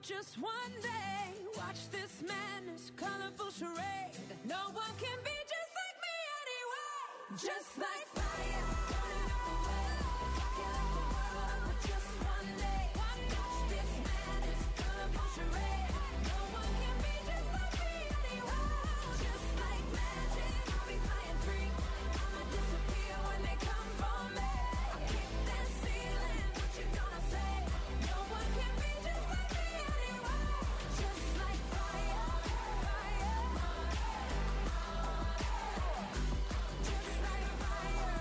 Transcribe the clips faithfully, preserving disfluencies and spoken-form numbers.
just one day. Watch this madness, colorful charade. No one can be just like me anyway. Just like fire, burning up the world, rocking like the world for just one day. Watch this madness, colorful charade. No one can be just like me anyway. Just like magic, I'll be flying free. I'ma disappear when they come for me. I kick that ceiling, what you gonna say? No one can be just like me anyway. Just like fire, fire. Just like fire.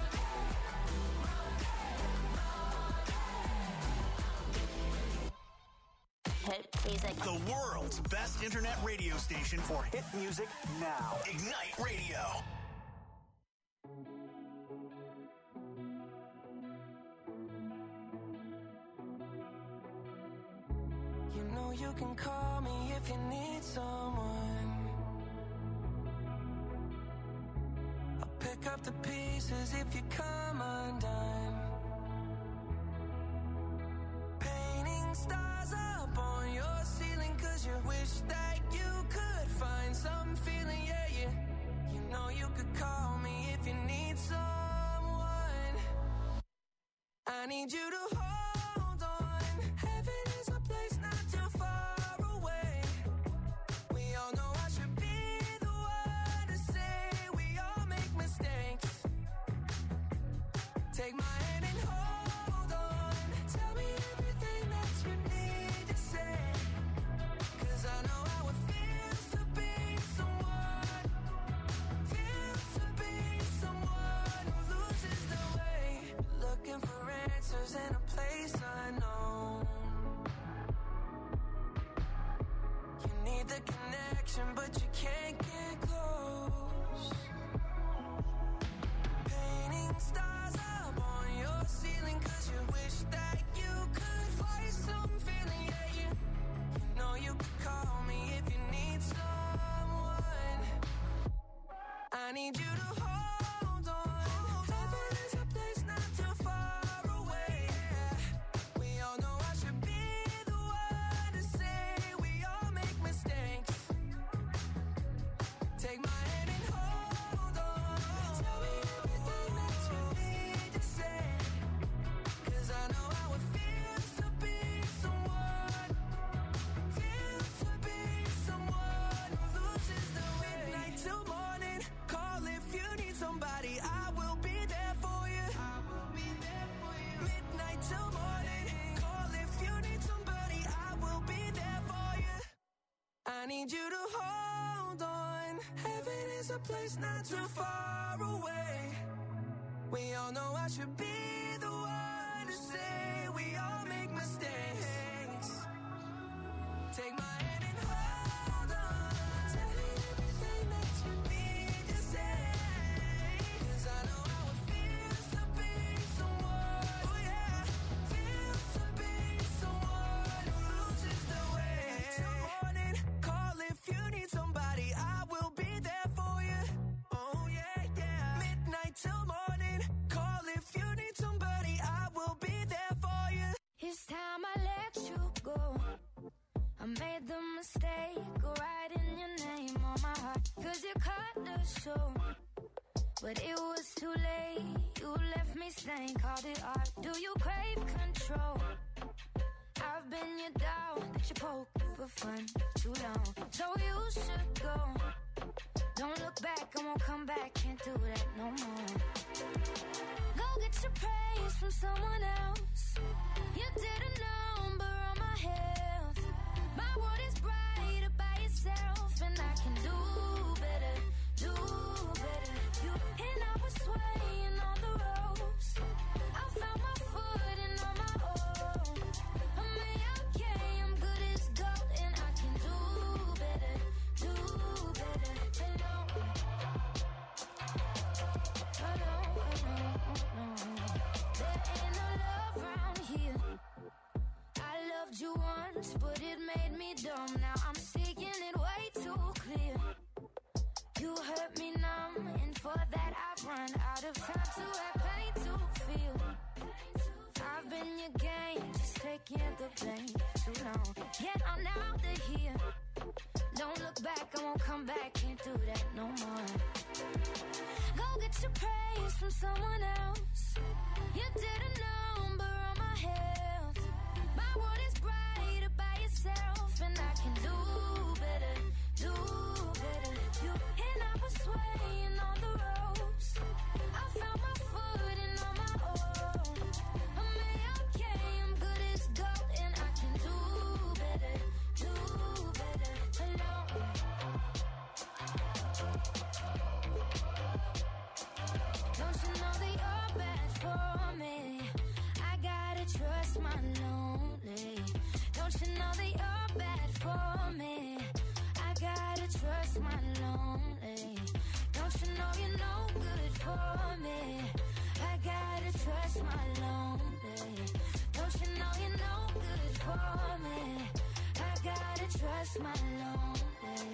Hit music. The world's best internet radio station for hit music now. Ignite Radio. You know you can call me if you need someone. I'll pick up the pieces if you come undone. Painting stars up on your ceiling 'cause you wish that you could find some feeling, yeah, yeah. You know you could call me if you need someone. I need you to hold on. Heaven is a place not too far away. We all know I should be the one to say we all make mistakes. Take my hand and hold on. Tell me everything that you need to say. 'Cause I know how it feels to be someone. Feels to be someone who loses the way. Looking for answers in a place unknown. You need the connection, but you can't get close. Painting stars up on your ceiling 'cause you wish that you could fly some feeling, yeah, yeah. You know you could call me if you need someone. I need you to hold on. Heaven is a place not too far away. We all know I should be the one to say we all make mistakes. Take my hand and hold on. Tell me everything that you need to say. 'Cause I know how it feels to be someone. Feels to be someone who loses the way. Midnight till morning, call if you need somebody. I will be there for you. I will be there for you. Midnight till morning, call if you need somebody. I will be there for you. I need you to hold on. Heaven is a place not too far away. We all know I should be the one to say we all make mistakes. Take my hand and hold on. Tell me everything that you need to say. 'Cause I know how it feels to be someone. Oh yeah, feels to be someone who loses the way. Till morning, call if you need somebody. I will be there for you. Oh yeah, yeah. Midnight till morning, call if you need somebody. I will be there for you. It's time I let you go. I made the mistake of writing your name on my heart 'cause you cut the show. But it was too late. You left me stained, called it art. Do you crave control? I've been your dog that you poke for fun too long. So you should go. Don't look back, I won't come back. Can't do that no more. Go get your praise from someone else. You did a number on my health. My world is brighter by itself, and I can do better, do better. You and I was swaying on the ropes. I found my footing on my own. I'm okay, I'm good as gold, and I can do better, do better. Hello, hello, hello, hello. There ain't no love around here. I loved you once, but it made me dumb. Now I'm seeing it way too clear. You hurt me numb, and for that I've run out of time to have pain to feel. I've been your game, just taking the blame too long. gone. Get on out of here. Don't look back, I won't come back. Can't do that no more. Go get your praise from someone else. You didn't number on my health. My world is brighter by yourself, and I can do better, do better. You and I were swaying on the ropes. I found my footing on my own. I'm A-okay, I'm good as gold, and I can do better, do better alone. Don't you know that you're bad for me? I gotta trust my lonely. Don't you know that you're bad for me? I gotta trust my lonely. Don't you know you're no good for me? I gotta trust my lonely. Don't you know you're no good for me? I gotta trust my lonely.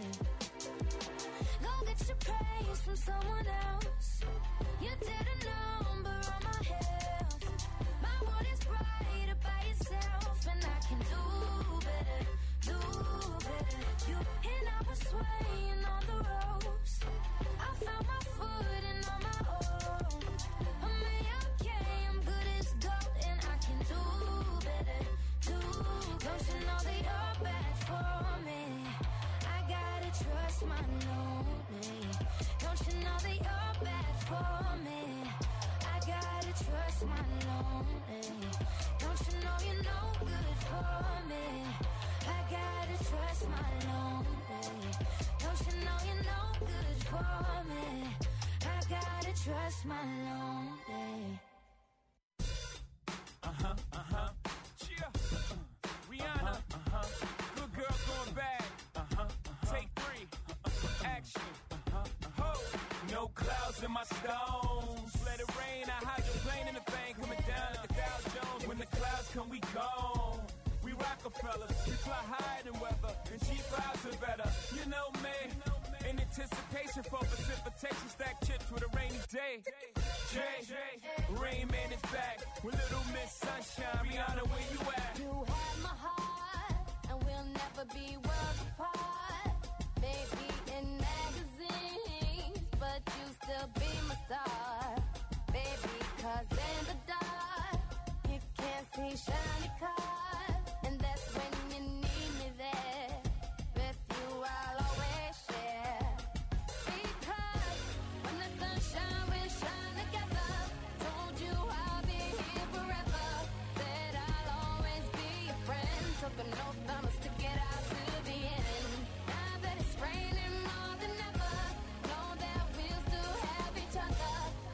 Go get your praise from someone else. You didn't number on my health. My world is brighter by yourself, and I can do better, do better. You and I were swaying on the ropes. I found my footing on my own. I'm A-okay, I'm good as gold, and I can do better, do. Don't you know that you're bad for me? I gotta trust my lonely. Don't you know that you're bad for me? I gotta trust my lonely. Don't you know you're no good for me? I gotta trust my lonely. Don't you know you're no good for me? I gotta trust my lonely. Uh-huh, uh-huh. Yeah. Rihanna. Uh-huh. Good girl going bad. Uh-huh, uh-huh. Take three. Uh-huh. Action. Uh-huh, uh-huh. Ho. No clouds in my stones. Let it rain. I hydroplane in the thing. Coming down at the Dow Jones. When the clouds come, we gone. We Rockefellers. We fly higher than weather. And cheap vibes are better. You know me. In anticipation for precipitation. Stack chips with a rainy day. Jay, Rain Man is back with Little Miss Sunshine. Rihanna, where you at? You have my heart, and we'll never be worlds apart. Maybe in magazines, but you still be my star. Baby, 'cause in the dark, you can't see shiny cars. And that's when you need me there. With you, I'll always share. Because when the sunshine will shine together, told you I'll be here forever. Said I'll always be your friend. Took an oath, I'ma stick it out to the end. Now that it's raining more than ever, know that we'll still have each other.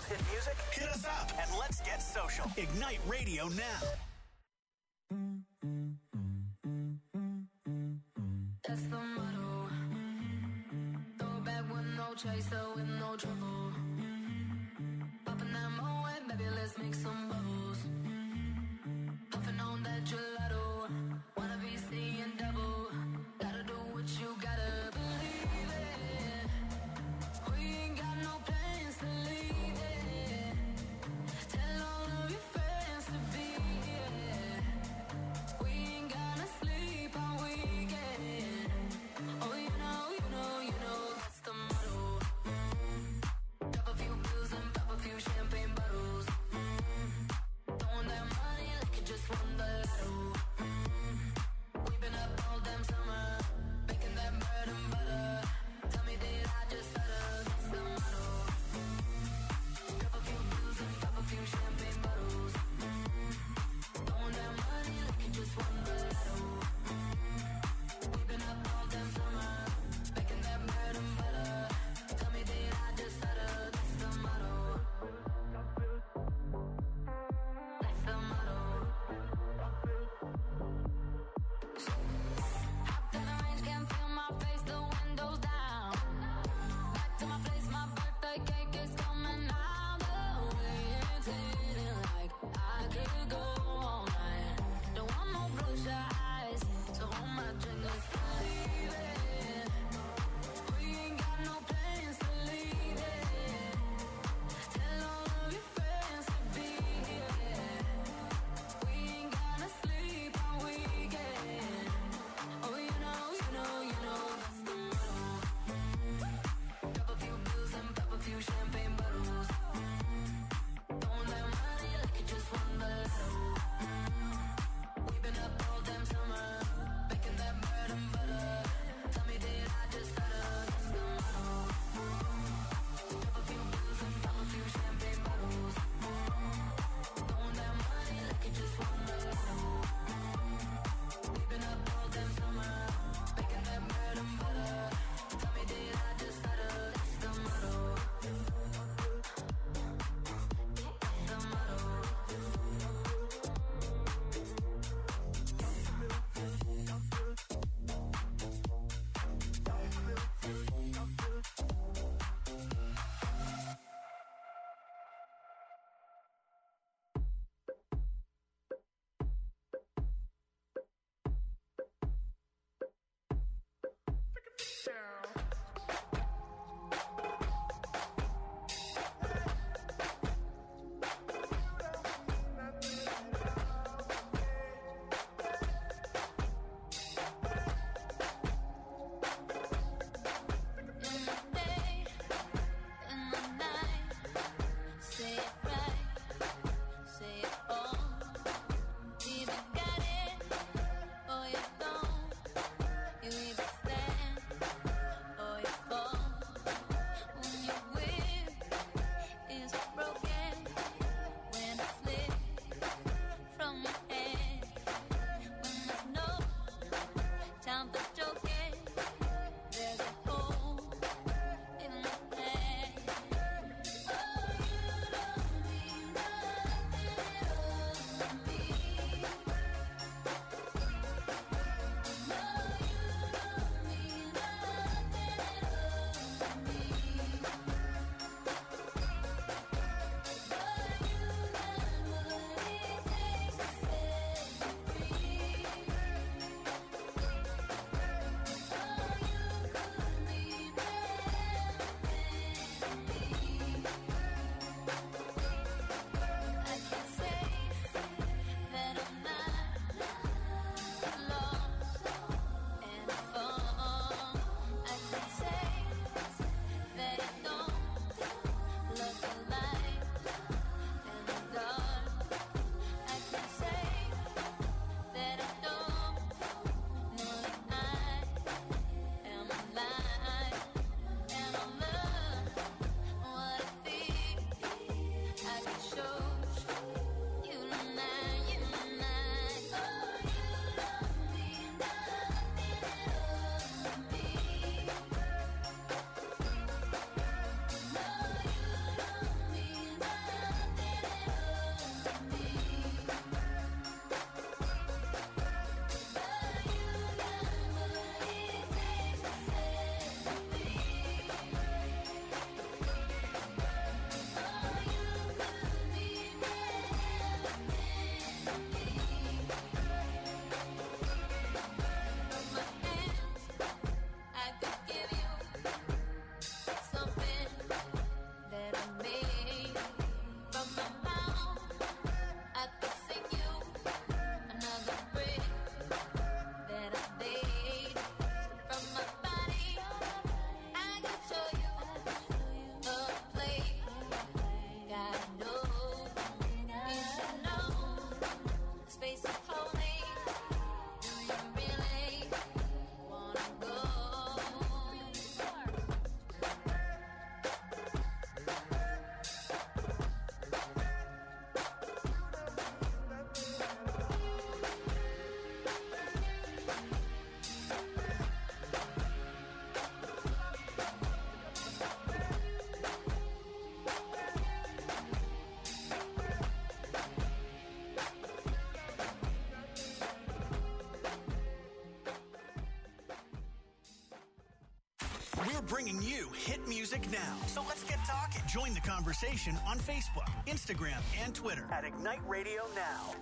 love hit music? Hit us up and let's get social. Ignite Radio now. That's the motto. Throw it back with no chaser, with no trouble. Popping that Moet, baby, let's make some bubbles. Puffing on that gelato. Wanna be seeing double. Gotta do what you gotta believe it. We ain't got no plans to leave it. Tell all of your friends to be here. We ain't gonna sleep all weekend. Oh, you know, you know, you know, that's the motto. bringing you hit music now. So let's get talking. Join the conversation on Facebook, Instagram, and Twitter at Ignite Radio Now.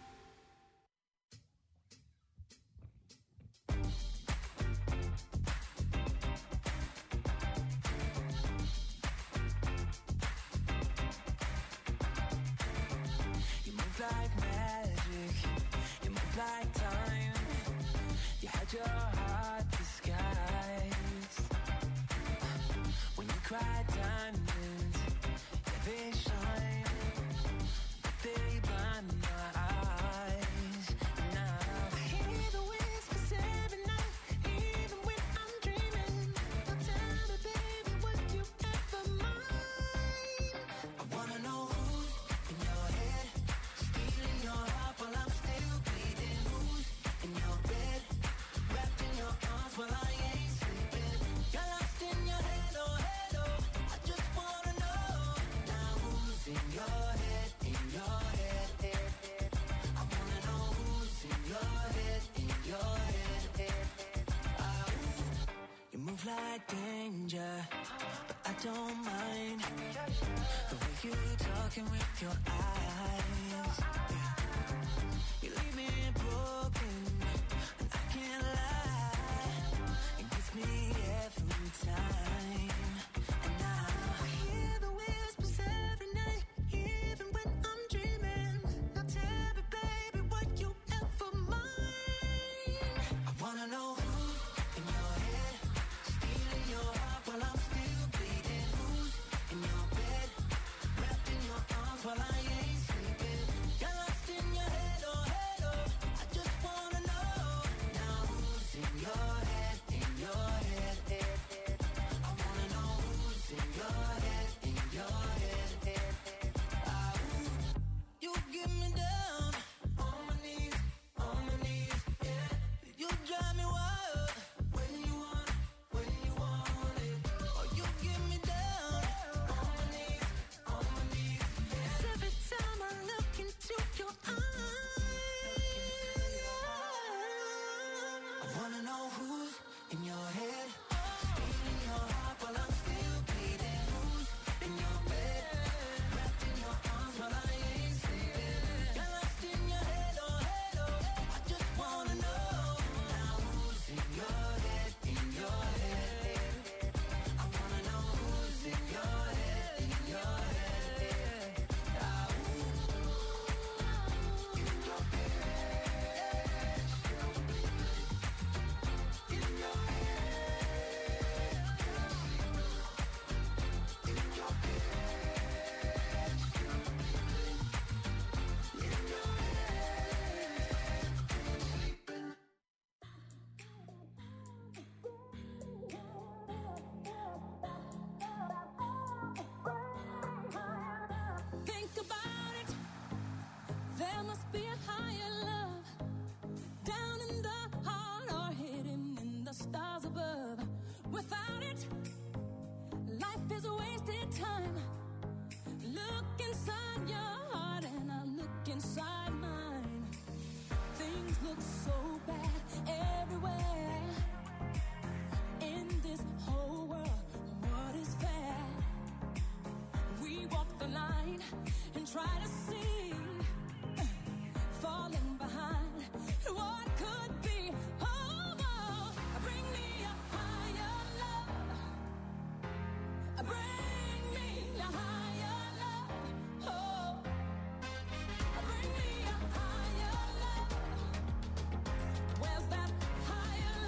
You move like magic, you move like time. You had your heart disguised. When you cry diamonds, yeah, they shine, but they blind my eyes. Now I hear the whispers every night, even when I'm dreaming. Now tell me, baby, would you ever mind? I wanna know who's in your head, stealing your heart while I'm still bleeding. Who's in your bed, wrapped in your arms while I ain't sleeping. You're lost in your head, oh head, oh. I just wanna know now who's in your head, in your head, head, head. I wanna know who's in your head, in your head, head, head. Ah, ooh. You move like danger, but I don't mind the way you talking with your eyes. Yeah. You leave me broken, and I can't lie. It gets me every time. And now I hear the whispers every night, even when I'm dreaming. Now tell me, baby, would you ever mind? I wanna know who's in your head, stealing your heart while I'm still bleeding. Who's in your bed, wrapped in your arms while I ain't sleeping. You're lost in your head, oh head, oh. I just wanna know now who's in your head, in your head, head, head. I wanna know who's in your head, in your head, head, head. Ah, ooh. You get me down on my knees, on my knees, yeah. You drive me wild when you want, when you want it. Oh, you get me down on my knees, on my knees, yeah. Every time I look into your eyes, I wanna know who's in your head, stealing your heart while I'm still bleeding. Who's in your bed, wrapped in your arms while I ain't sleeping. You're lost in your head, oh head, oh. I just wanna know now who's in your head, in your head, head, head. I wanna know who's in your head, in your head, head. Ah, ooh. In your head, in your Think about it. There must be a higher love down in the heart or hidden in the stars above. Without it, life is a wasted time. Look inside your heart and I look inside mine. Things look so bad everywhere. In this whole world, what is fair? We walk the line and try to see, falling behind what could be. Oh, oh, bring me a higher love. Bring me a higher love. Oh, bring me a higher love. Where's that higher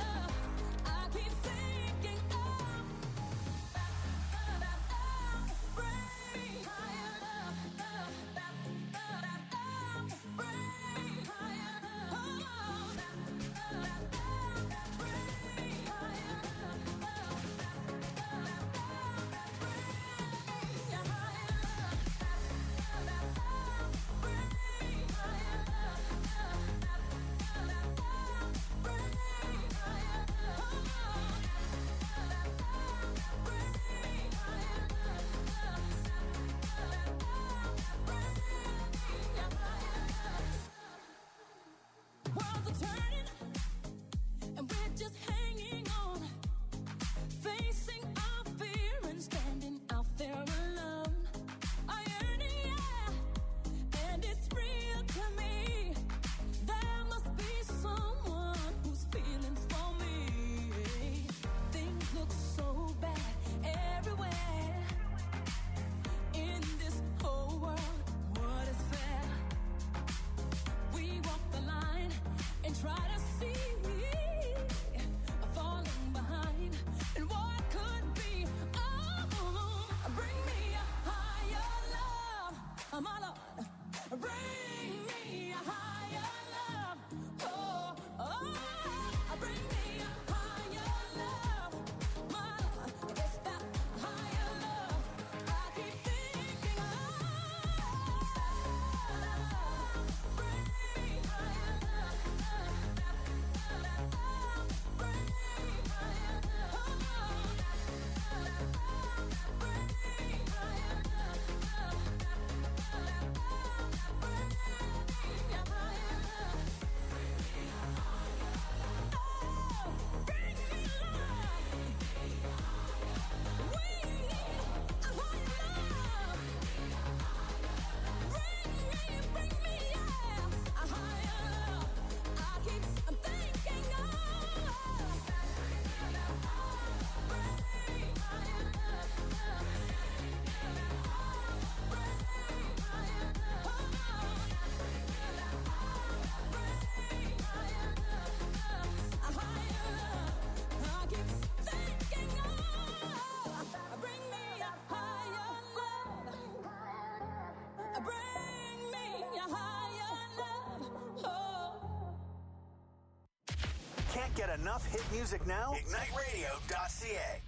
get enough hit music now? ignite radio dot c a.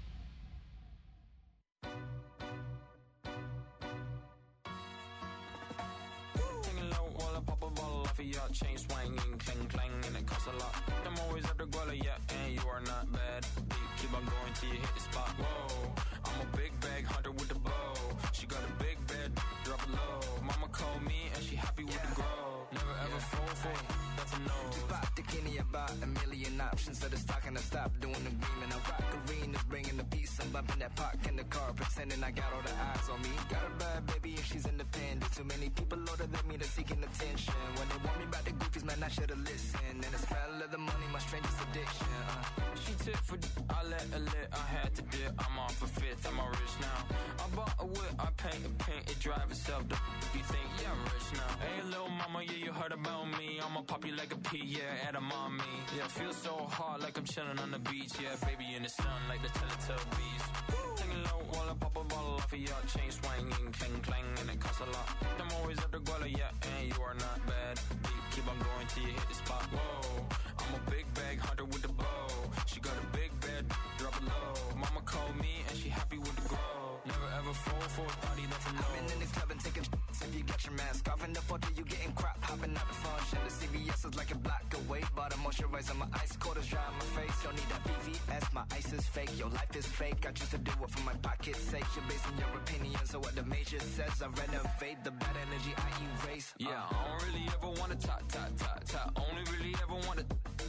Your chain swinging, clang clang, and it costs a lot. I'm always at the guala, yeah, and you are not bad. Deep, keep on going till you hit the spot. Whoa, I'm a big bag hunter with the bow. She got a big bed, drop it low. Mama called me and she happy with yeah. the grow. Never ever yeah. fall for it, that's a no. Just pop the Kenny about a million options. So the stock and I stop doing the green. And I rock arenas, bringing the peace. I'm bumping that park in the car, pretending I got all the eyes on me. Got a bad baby and she's independent. Too many people older than me, they're seeking attention. When they want me about the goofies, man, I should've listened. And the smell of the money, my strangest addiction. Uh. She tip for d- I let her lit, I had to dip. I'm off a fifth, I'm all rich now. I bought a whip, I paint a paint, it drive itself. The f- you think, yeah, I'm rich now. Hey, little mama, yeah, you heard about me. I'ma pop you like a pea, yeah, at a mommy. Yeah, feel so hot like I'm chilling on the beach. Yeah, baby in the sun like the Teletubbies. Singing low while I pop a bottle off of your chain swinging, clang clang, and it costs a lot. I'm always at the guala, yeah, and you are not bad. Deep, keep on going till you hit the spot. Whoa, I'm a big bag hunter with the bow. She got a big bed, drop it low. Mama called me and she happy with the grow. Never ever fall for a thotty, that's a no. I've been in this club and taking sh**s. If you got your mask off in the photo, you getting crap. Hopping out the function. The C V S is like a block away. But I'm moisturizing my ice, quarters dry on my face. Don't need that V V S, my ice is fake. Your life is fake, I choose to do it for my pocket's sake. You're basing your opinions on what the major says. I renovate the bad energy, I erase. Yeah, uh, I don't really ever wanna talk, talk, talk, talk. Only really ever wanna.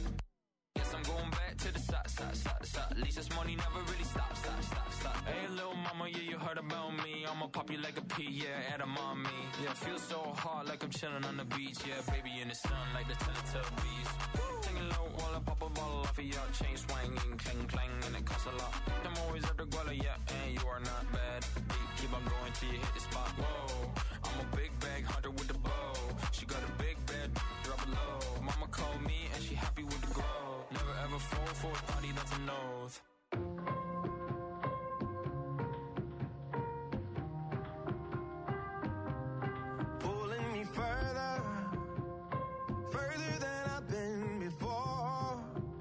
Guess I'm going back to the side, side, side, side. At least this money never really stops, stop, stop, stop. Hey, little mama, yeah, you heard about me. I'ma pop you like a pea, yeah, at a mommy. Yeah, feel so hot like I'm chilling on the beach. Yeah, baby in the sun like the Teletubbies. Singing low while I pop a bottle off of your chain swinging, clang clang, and it costs a lot. I'm always at the guala, yeah, and you are not bad. Deep, keep on going till you hit the spot. Whoa, I'm a big bag hunter with the bow. She got a big bed, drop it low. Mama called me and she happy with the grow. Never ever fall for a thotty, that's a nose. Pulling me further, further than I've been before.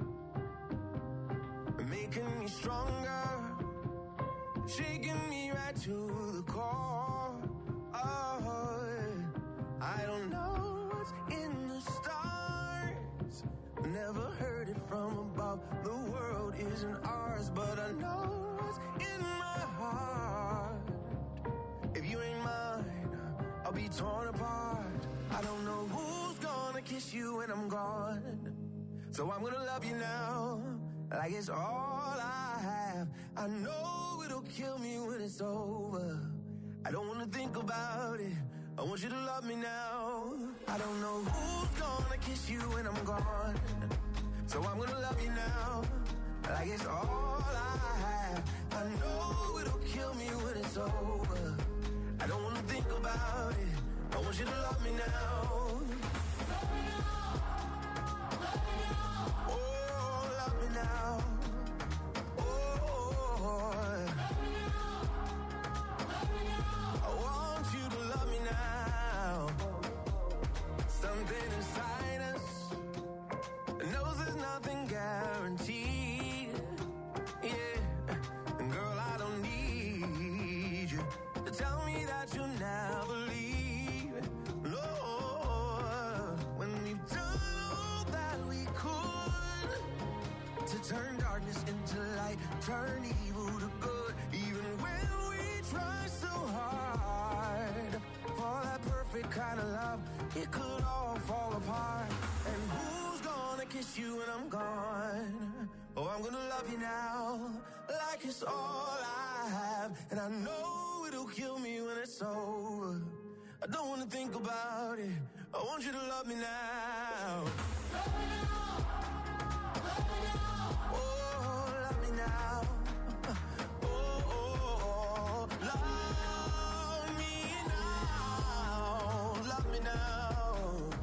Making me stronger, shaking me right to the core. Oh, I don't know what's in the stars. Never heard it from above. The world isn't ours, but I know what's in my heart. If you ain't mine, I'll be torn apart. I don't know who's gonna kiss you when I'm gone. So I'm gonna love you now, like it's all I have. I know it'll kill me when it's over. I don't wanna think about it. I want you to love me now. I don't know who's gonna kiss you when I'm gone. So I'm gonna love you now, like it's all I have. I know it'll kill me when it's over. I don't wanna think about it. I want you to love me now. Love me now. Love me now. Oh, love me now. Oh, love me now. Love me now. I want you to love me now. Something inside us knows there's nothing guaranteed. Yeah, and girl, I don't need you to tell me that you'll never leave. No, when we've done all that we could to turn darkness into light, turn evil to good. Even when we try so hard for that perfect kind of love, it could all fall apart. And who's gonna kiss you when I'm gone? Oh, I'm gonna love you now, like it's all I have. And I know it'll kill me when it's over. I don't wanna think about it. I want you to love me now. Love me now. Love me now. Oh, love me now. Oh, oh, oh. Love me now. Love me now.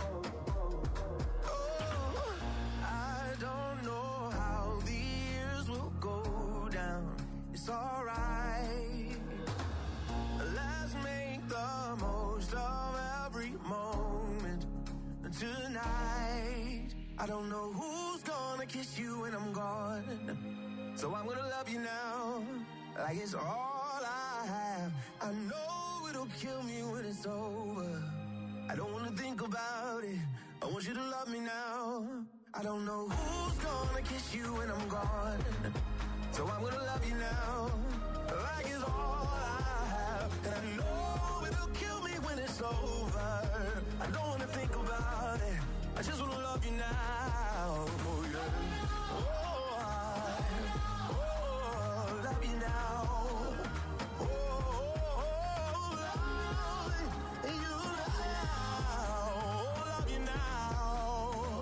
Oh, I don't know how the years will go down. It's alright. Let's make the most of every moment tonight. I don't know who's gonna kiss you when I'm gone. So I'm gonna love you now, like it's all I have. I know it'll kill me when it's over. I don't wanna think about it. I want you to love me now. I don't know who's gonna kiss you when I'm gone. So I'm gonna love you now, like it's all I have. And I know it'll kill me when it's over. I don't wanna think about it. I just wanna love you now. Oh, yeah. Oh, I, oh, love you now. Oh, oh, oh, love you now. Love you now.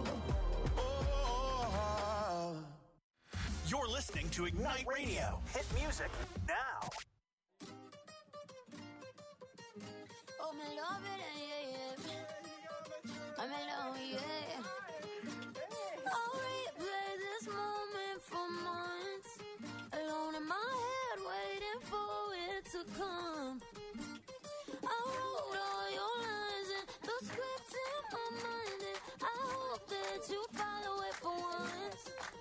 Oh. You're listening to Ignite Radio. Hit music now. Oh, me love it, yeah, yeah. I'm alone, yeah. I'll replay this moment for months. Alone in my head, waiting for it to come. I wrote all your lines and the script in my mind, and I hope that you follow it for once.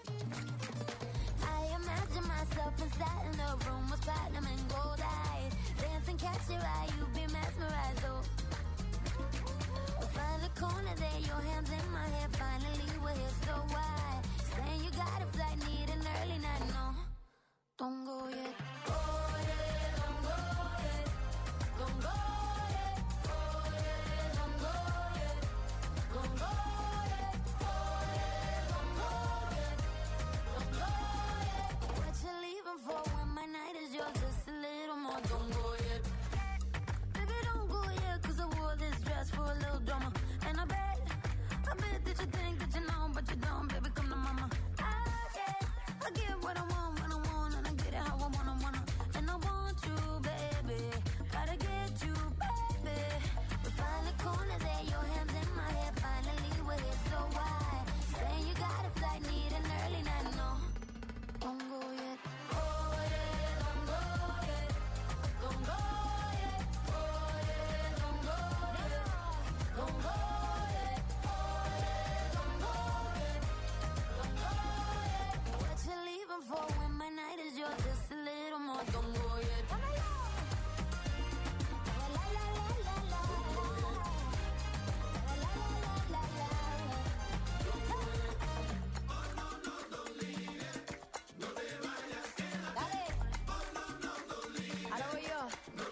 I imagine myself inside in the room with platinum and gold eyes. Dance and catch your eye, you be mesmerized, though. Find the corner there, your hands in my hair. Finally, we're here, so why? Saying you got a flight, need an early night, no. Don't go yet. Oh, yeah, don't go yet. Don't go yet. Oh, yeah, don't go yet. Don't go yet. Oh, yeah, don't go yet. Don't go yet. What you leaving for when my night is yours? Just a little more. Don't go yet. Baby, don't go yet, cause I wore this dress for a little drama. And I bet, I bet that you think that you know, but you don't. Baby, come to mama. I get, I get what I want when I want, and I get it how I wanna, wanna. And I want you, baby. Gotta get you, baby. We find the corner there, your hands in my hair. Finally, we're here, so why? Saying you got a flight, need an early night, no. Don't go yet. Oh, yeah, don't go yet. Don't go yet. Oh, yeah, don't go yet. Don't go yet. Oh, yeah, don't go yet. Don't go yet. What you leaving for when my night is yours? Just a little more. Don't go yet. La la la la la la. La la la la la la. Dale. Ahora voy yo.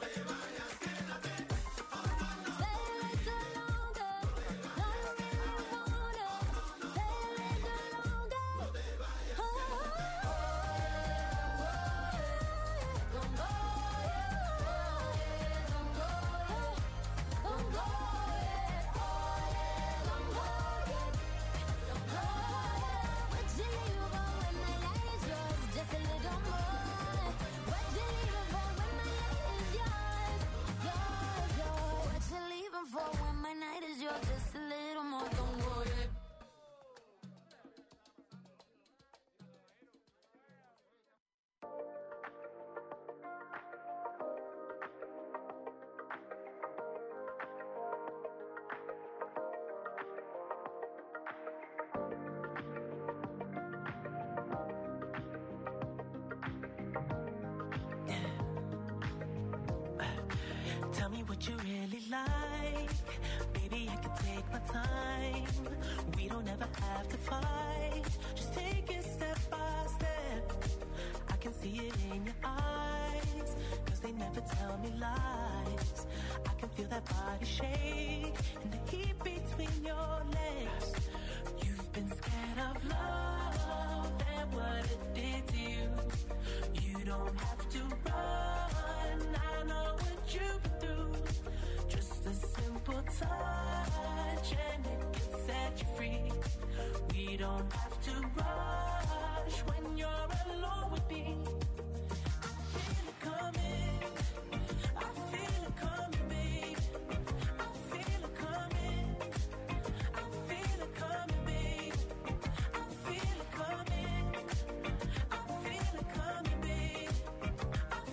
Stay a little longer. No, you really wanna. Stay a little longer. Oh, don't go yet. Don't go yet. Don't go yet. Oh, yeah, don't go yet. Don't go yet. What you leaving for when my night is yours? Just a little more. What you leaving for when my night is yours? Yours, yours. What you leaving for when my night is yours? Just a little more. Don't go yet. Tell me what you really like. Baby, I can take my time. We don't ever have to fight. Just take it step by step. I can see it in your eyes, cause they never tell me lies. I can feel that body shake and the heat between your legs. You've been scared of love and what it did to you. You don't have to run, I know what you've been through. Just a simple touch and it can set you free. We don't have to rush when you're alone with me. I feel it coming, I feel it coming, babe. I feel it coming, I feel it coming, babe. I feel it coming, I feel it coming, babe. I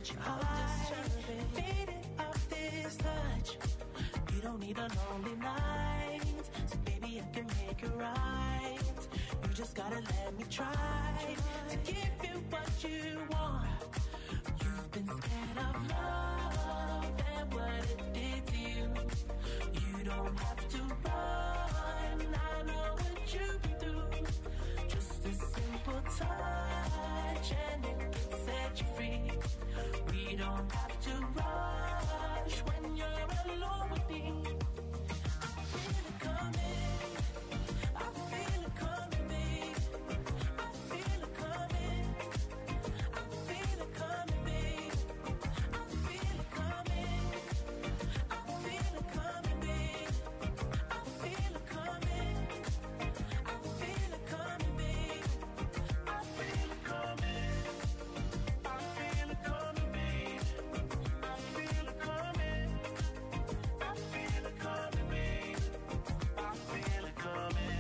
touch your heart, faded off this touch. You don't need a lonely night, so baby I can make it right. You just gotta let me try to give you what you want. You've been scared of love and what it did to you. You don't have to run, I know what you've been through. Just a simple touch and it can set you free. We don't have to rush when you're alone with me. I feel it coming, I feel it coming, babe. I feel it coming, I feel it coming, babe. I feel it coming, I feel it coming, babe. I feel it coming, I feel it coming, babe. I feel it coming, I feel it coming, babe. I feel it coming, I feel it coming, babe. I feel it coming,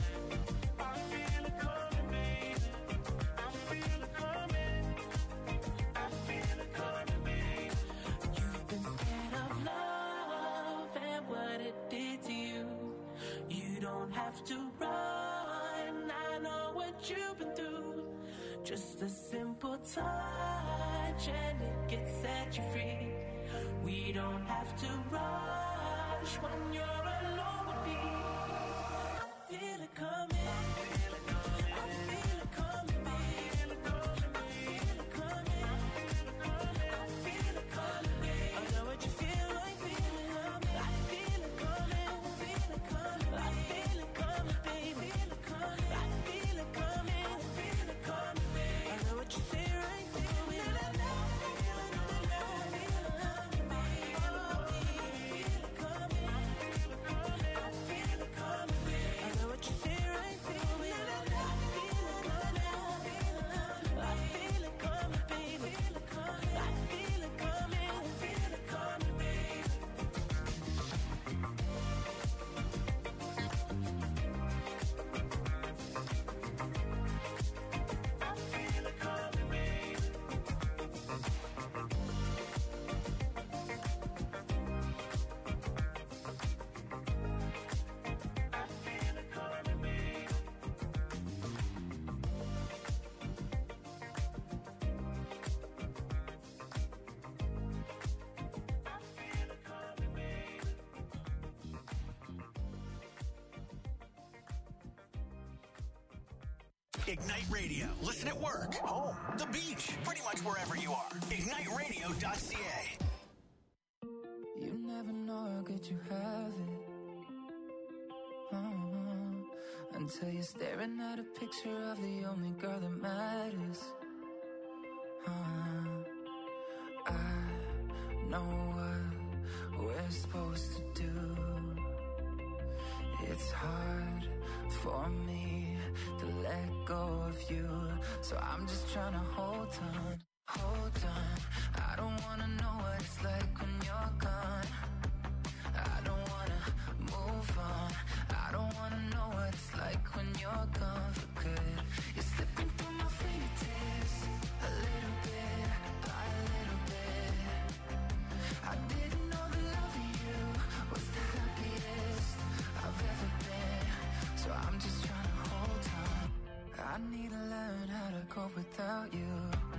I feel it coming, babe. I feel it coming, I feel it coming, babe. You've been scared of love and what it did to you. You don't have to run, I know what you've been through. Just a simple touch and it can set you free. We don't have to rush when you're alone with me. I feel it coming, I feel it coming, I feel it coming, babe. I feel it coming, I feel it coming, babe. I know what you feel like, feel it coming. I feel it coming, I feel it coming, I feel it coming, babe. I feel it coming, I feel it coming, babe. I know what you feel right, feel it. I feel it coming, babe. Feel it coming, I feel it coming, babe. I know what you feel right, feel it. I feel it coming, I feel it coming, babe. I feel it coming, I feel it coming, babe. I feel it coming, babe. I feel it coming, babe. I feel it coming, babe. Ignite Radio. Listen at work, home, the beach, pretty much wherever you are. ignite radio dot c a. You never know how good you have it. Uh-huh. Until you're staring at a picture of the only girl that matters. Uh-huh. I know what we're supposed to do. It's hard for me to let go of you, so I'm just trying to hold on, hold on. I don't wanna know what it's like when you're gone. I don't wanna move on. I don't wanna know what it's like when you're gone for good. You're slipping through my fingertips, a little bit, by a little bit. I didn't know the love of you was the happiest I've ever been, so I'm just trying to hold on. I need to learn how to cope without you.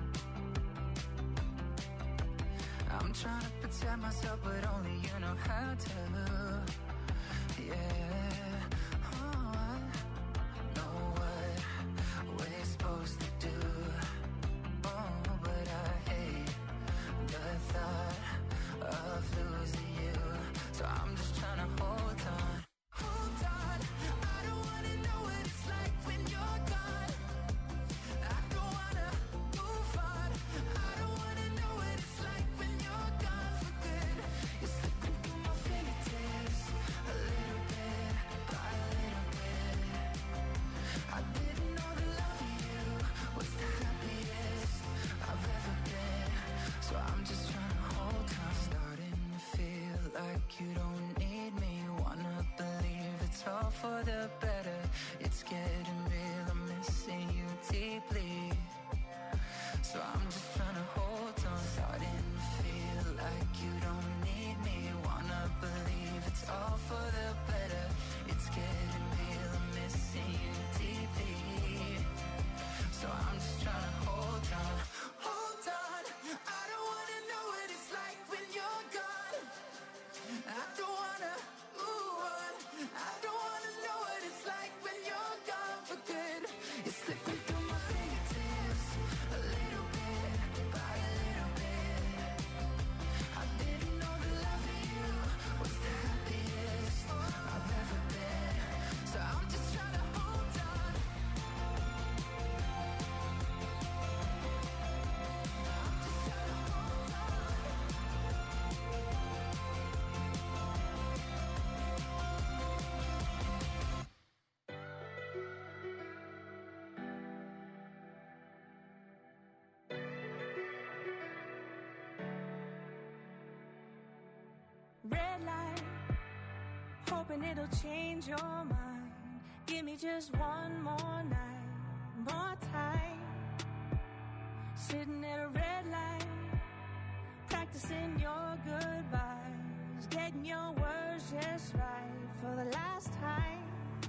I'm trying to protect myself, but only you know how to. Yeah, oh, I know what we're supposed to do. Oh, but I hate the thought of losing you, so I'm just trying to hold on. Hold on, I don't wanna know what it's like when you're gone. I don't wanna move on. I don't wanna know what it's like when you're gone for good. You're slipping through my fingertips, a little bit, by a little bit. I didn't know the love of you was the happiest I've ever been, so I'm just trying to hold on. Starting to feel like you don't need me. Wanna believe it's all for the better. It's getting real, I'm missing you deeply, so I'm just trying to hold on. Starting hoping it'll change your mind. Give me just one more night, more time. Sitting at a red light, practicing your goodbyes, getting your words just right for the last time.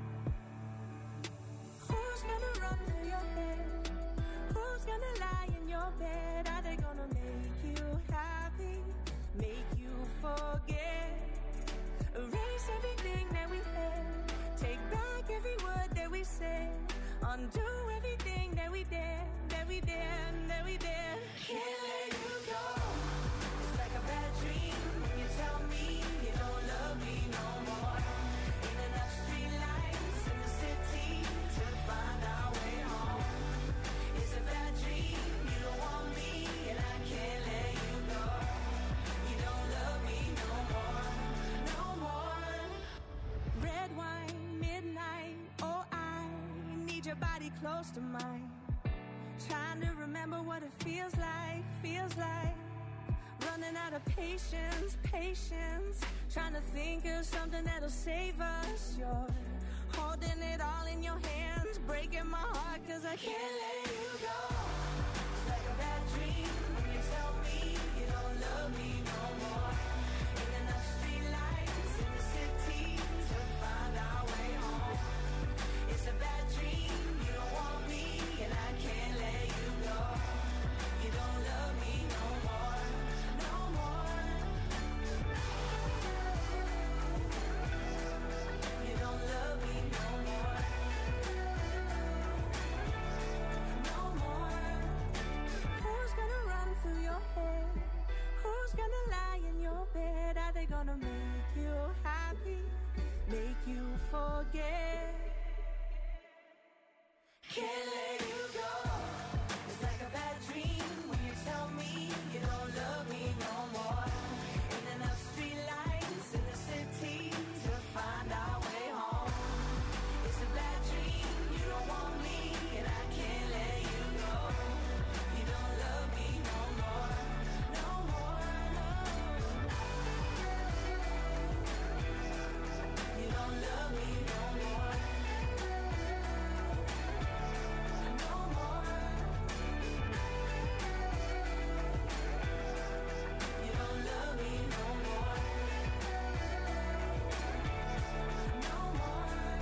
Who's gonna run through your head? Who's gonna lie in your bed? Are they gonna make you happy, make you forget? Erase everything that we had, take back every word that we said, undo everything that we did, that we did, that we did. Can't let you go. It's like a bad dream when you tell me you don't love me no more. Ain't enough street lights in the city to find our way home. It's a bad dream, you don't want me, and I can't let you go. You don't love me no more, no more. Red wine, midnight, oh I need your body close to mine. Trying to remember what it feels like, feels like. Running out of patience, patience. Trying to think of something that'll save us. You're holding it all in your hands, breaking my heart cause I can't let you go. It's like a bad dream when you tell me you don't love me no more. Ain't enough street lights in the city to find our way home. It's a bad dream, you don't want me, and I can't let you go. You don't love me no more, no more. You don't love me no more, no more. Who's gonna run through your head? Who's gonna lie in your bed? Are they gonna make you happy, make you forget? Can't let you go. It's like a bad dream when you tell me you don't love me no more. Ain't enough street lights in the city to find our way home. It's a bad dream, you don't want me, and I can't let you go. You don't love me no more, no more, no. You don't love me no more, no more. You don't love me no more, no more.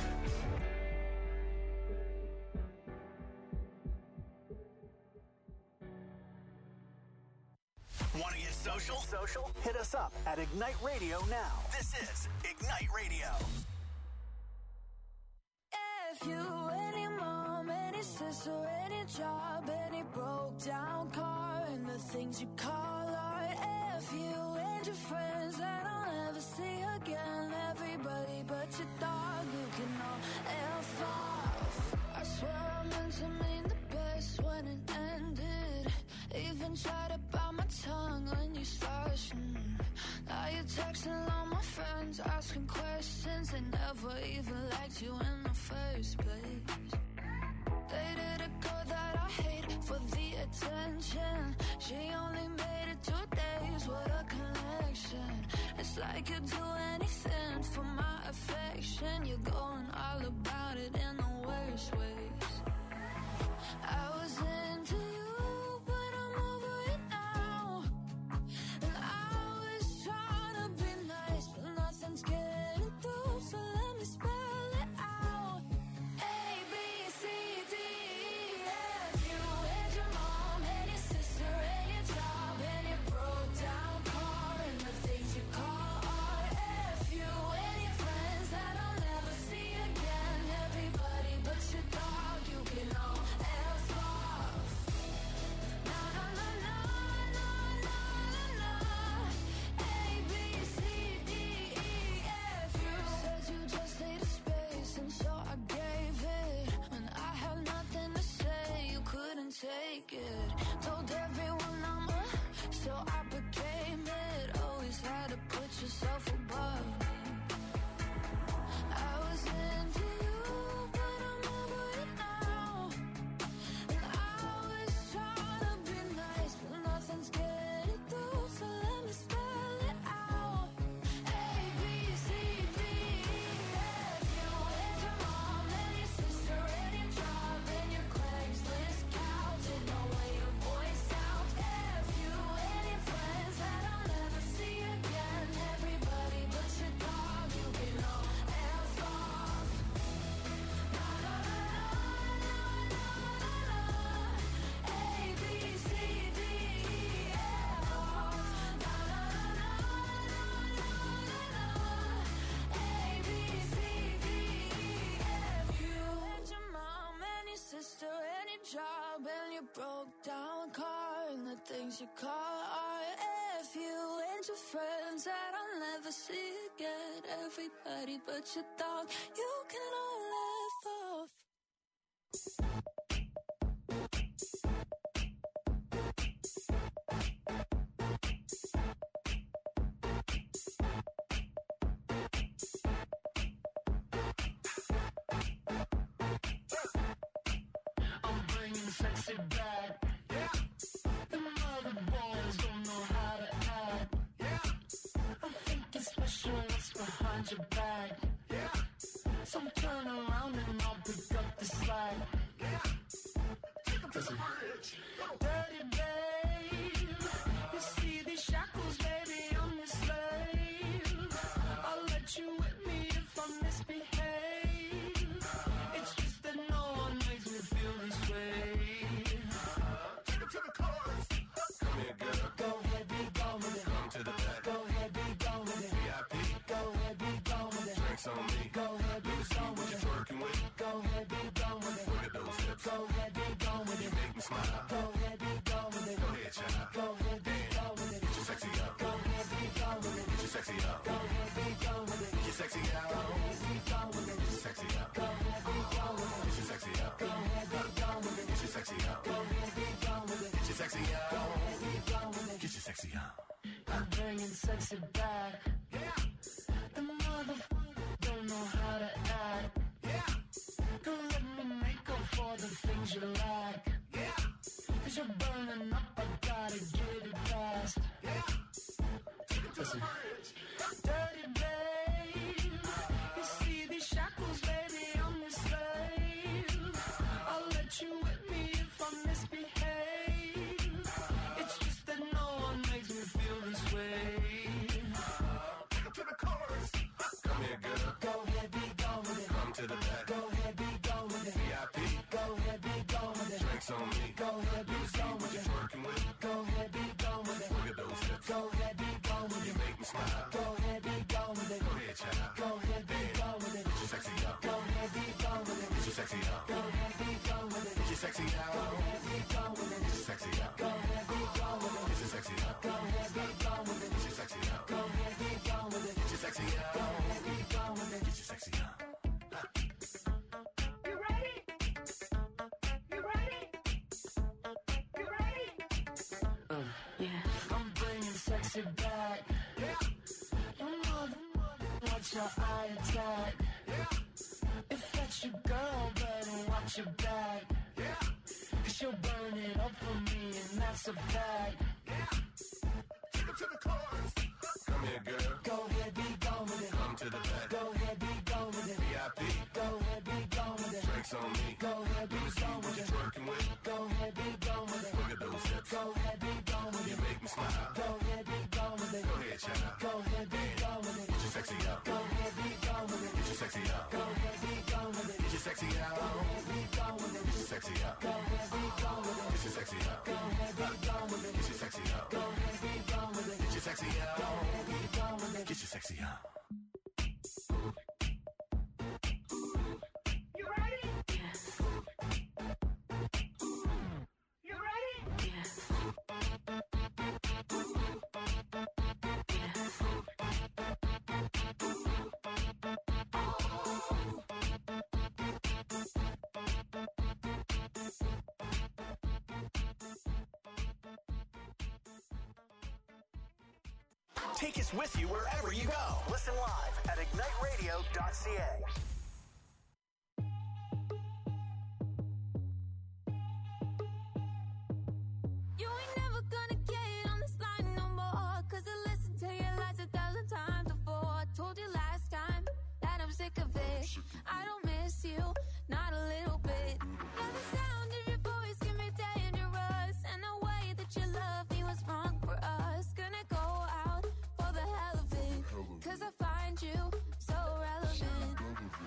Want to get social? Social? Hit us up at Ignite Radio now. This is Ignite Radio. If you, any mom, any sister, any job, any broke down car, and the things you call art. If you and your friends that I'll never see again, everybody but your dog, you can all F off. I swear I meant to mean the best when it ended. Even tried to bite my tongue when you started. Mm. Now you're texting all my friends, asking questions. They never even liked you in the first place. Dated a girl that I hate for the attention. She only made it two days, what a connection. It's like you'd do anything for my affection. You're going all about it in the worst ways. I was into you, but I'm over it now. And I was trying to be nice, but nothing's getting through, so let me spell it out. A, B, C, D, E, F. You and your mom, and your sister, and your job, and your broke down car, and the things you call art. F you and your friends that I'll never see broke down car and the things you call art. If you and your friends that I'll never see again, everybody but your dog, you can all laugh off. I'm bringing sexy back. Yeah. The mother boys don't know how to act. Yeah. I think it's special what's behind your back. Yeah. So turn around and I'll pick up the slack. Yeah. Take 'em to the bridge. Dirty babe. You see these shackles, baby, I'm your slave. I'll let you whip me if I misbehave. It's just that no one makes me feel this way. Take 'em to the chorus. Come here, girl. Go ahead, be gone with it. Come to the back. Go ahead, be gone with it. V I P. Go ahead, be gone with it. Drinks on me. Go ahead, be gone with it. Twerking with. Go ahead, be gone with it. Look at those hips. Go ahead, be gone with it. You make me smile. Go ahead, be gone with it. Go ahead, child. Go ahead, be gone with it. Get your sexy out. Go ahead, be gone with it. Get your sexy out. Go ahead, be gone with it. Get your sexy out. Go ahead, be gone with it. Get your sexy out. Go ahead, be gone with it. Get your sexy out. Go ahead, be gone with it. Get your sexy out. Go ahead, be gone with it. Get your sexy out. Go ahead, be gone with it. Get your sexy out. I'm bringing sexy back. Yeah. The motherfucker don't know how to act. Yeah. Don't let me make up for the things you lack. Yeah. Cause you're burning up, I gotta get it fast. Yeah. Listen. Dirty babe. You see these shackles, baby, I'm your slave. I'll let you whip me if I misbehave. It's just that no one makes me feel this way. Take 'em to the chorus. Come here, girl. Go ahead, be gone with it. Come to the back. Go ahead, be gone with it. V I P. Go ahead, be gone with it. Drinks on me. Go ahead, be gone with it. Twerking with. Go ahead, be gone with it. Look at those hips. Go ahead, be gone with it. You make me smile. Go ahead, be gone with it. Go ahead, child. Go ahead, be gone with it. Get your sexy out. Go ahead, be gone with it. Get your sexy out. Go ahead, be gone with it. Get your sexy out. Go ahead, be gone with it. Get your sexy out. Go ahead, be gone with it. Get your sexy out. Go ahead, be gone with it. Get your sexy out. Go ahead, be gone with it. Get your sexy out. Go ahead, be gone with it. Get your sexy out. You ready? You ready? You ready? Uh, yeah. I'm bringing sexy back. Yeah. Your mother, watch your eye attack. Yeah. If that's your girl, better watch your back. Yeah. Cause she'll burn it up for me, and that's a fact. Yeah. Take 'em to the chorus. Come here, girl. Go ahead, be gone with it. Come to the back. Go ahead, be gone with it. V I P. Go ahead, be gone with it. Drinks on me. Go ahead, be gone with it. Twerking with. Go ahead, be gone with it. Look at those hips. Go ahead, be gone with it. You make me smile. Go ahead, be gone with it. Go ahead, child. Go ahead, be gone with it. Get your sexy out. Go ahead, be gone with it. Get your sexy out. Go ahead, be gone with it. Get your sexy out. Go ahead, be gone with it. Get your sexy out. Go ahead, be gone with it. Get your sexy out. Go ahead, be gone with it. Get your sexy out. Go ahead, be gone with it. Get your sexy out. Go ahead, be gone with it. Get your sexy out. You ready? Yes. You ready? Yes. Take us with you wherever you go. Listen live at ignite radio dot c a. You ain't never gonna get on this line no more. Cause I listened to your lies a thousand times before. I told you last time that I'm sick of it. I don't miss you, not a little bit. Now the sound of your voice can be dangerous. And the way that you love me was wrong for us. Gonna go out for the hell of it. Cause I find you so relevant.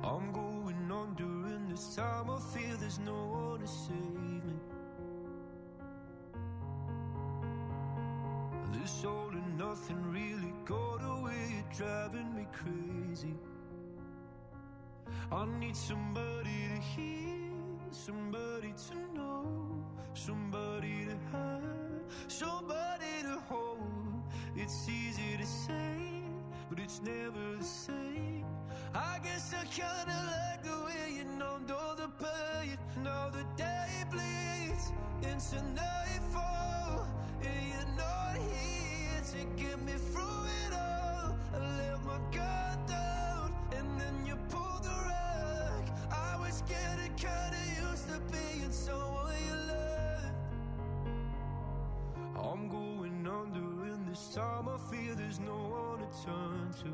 I'm going under, and this time I feel there's no one to save me. This all and nothing really got away, you're driving me crazy. I need somebody to hear, somebody to know, somebody to have, somebody to hold. It's easy to say, but it's never the same. I guess I kinda like the way you numbed all the pain. Now the day bleeds into nightfall, and you're not here to get me through it all. I let my guard down, and then you pulled the rug. I was getting kinda used to being someone you loved. I'm going under, and this time I feel there's no one to turn to.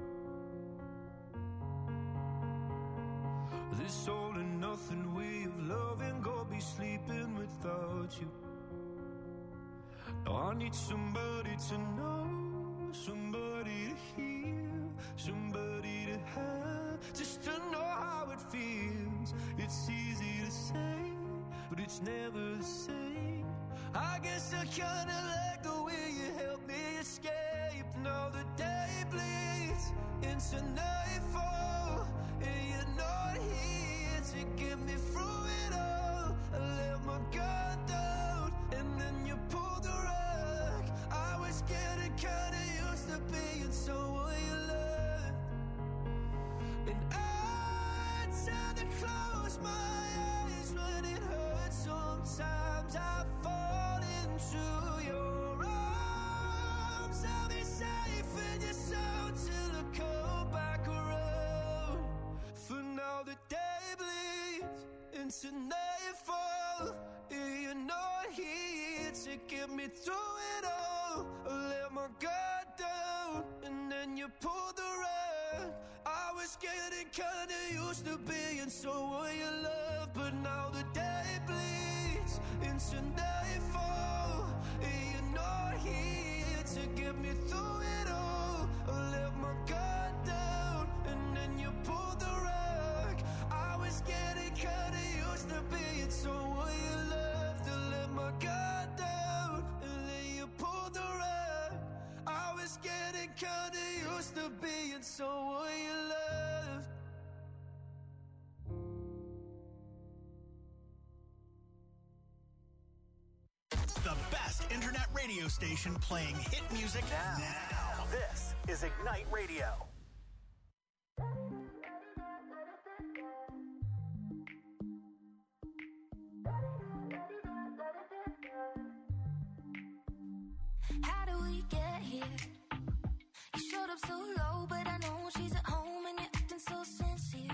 This all and nothing way of loving, go be sleeping without you. Now I need somebody to know, somebody to hear, somebody to have, just to know how it feels. It's easy to say, but it's never the same. I guess I kinda like the way you help me escape. Now the day bleeds into nightfall, and you're not here to get me through it all. I let my guard down, and then you pulled the rug. I was getting kinda used to being someone you loved, and I tend to close my eyes when it hurts. Sometimes I fall into your arms. I'll be safe in your soul till I come back around. For now the day bleeds into nightfall, and you're not here to get me through it all. I let my guard down, and then you pulled the rug. I was getting kinda used to being someone you love, but now the day bleeds into nightfall, and you're not here to get me through it all. I let my guard down, and then you pulled the rug. I was getting kinda used to being someone you loved. I let my guard down, and then you pulled the rug. I was getting kinda used to being someone you loved. The best internet radio station playing hit music now. now. This is Ignite Radio. How do we get here? You showed up so low, but I know she's at home and you're acting so sincere.